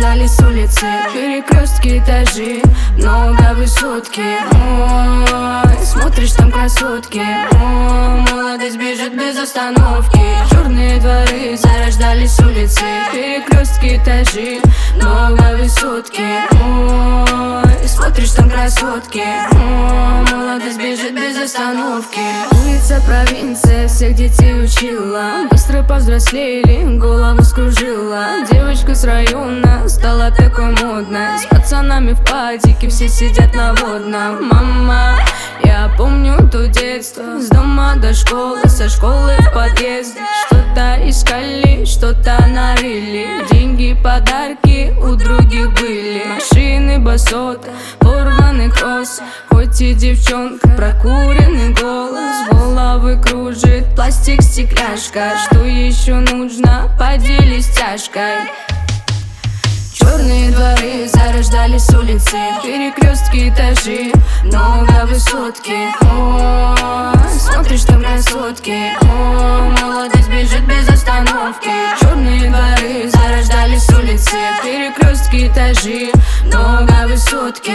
зарождались улицы, перекрестки, этажи, много высотки. Ой, смотришь, там красотки. Ой, молодость бежит без остановки. Черные дворы, зарождались улицы, перекрестки, этажи, много высотки. Ой, смотришь, там красотки. Ой, молодость бежит без остановки. Улица, провинция, всех детей учила. Быстро повзрослели, голову скружила. Девочка с района стала такой модной. С пацанами в падике все сидят на водном. Мама, я помню то детство. С дома до школы, со школы в подъезд. Что-то искали, что-то нарыли. Деньги, подарки у других были. Машины, басота, порванный кросс. Хоть и девчонка, прокуренный голос. Головы кружит пластик, стекляшка. Что еще нужно? Поделись тяжкой. Черные дворы, зарождались улицы, перекрестки, этажи, много высотки. Ой, смотришь, там красотки. Ой, молодость бежит без остановки. Черные дворы, зарождались улицы, перекрестки, этажи, много высотки.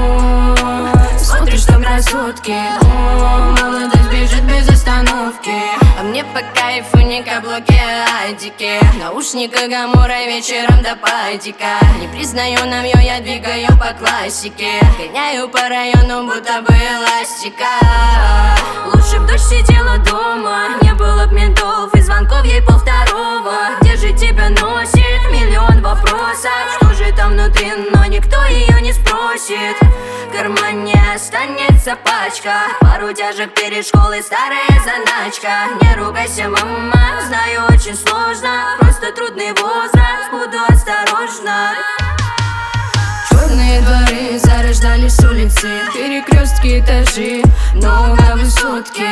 Ой, смотришь, там красотки. Ой, молодость бежит без остановки. А мне по кайфу не каблуки, а адики. Наушника гамора вечером до падика. Не признаю навью, я двигаю по классике. Гоняю по району, будто бы эластика. Лучше б дочь сидела дома, не было б ментов и звонков ей 1:30. Где же тебя носит? Миллион вопросов. Что же там внутри, но никто ее не спросит. В кармане останется пачка, пару тяжек перед школой, старая заначка. Не ругайся, мама, знаю, очень сложно. Просто трудный возраст, буду осторожна. Черные дворы, зарождались улицы, перекрестки, этажи, много высотки.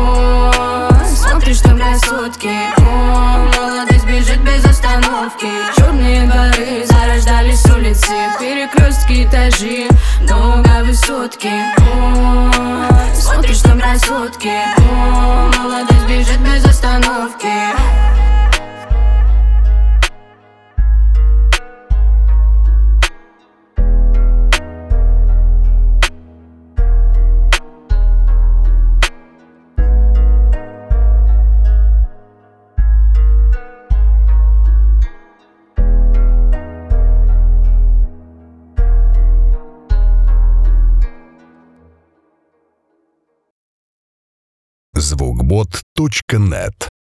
Ой, смотришь, там красотки. Ой, молодость бежит без остановки. Черные дворы, зарождались улицы, перекрестки, этажи, много высотки. Ой, смотришь, там красотки. Ой, молодость бежит без остановки. Звукбот.нет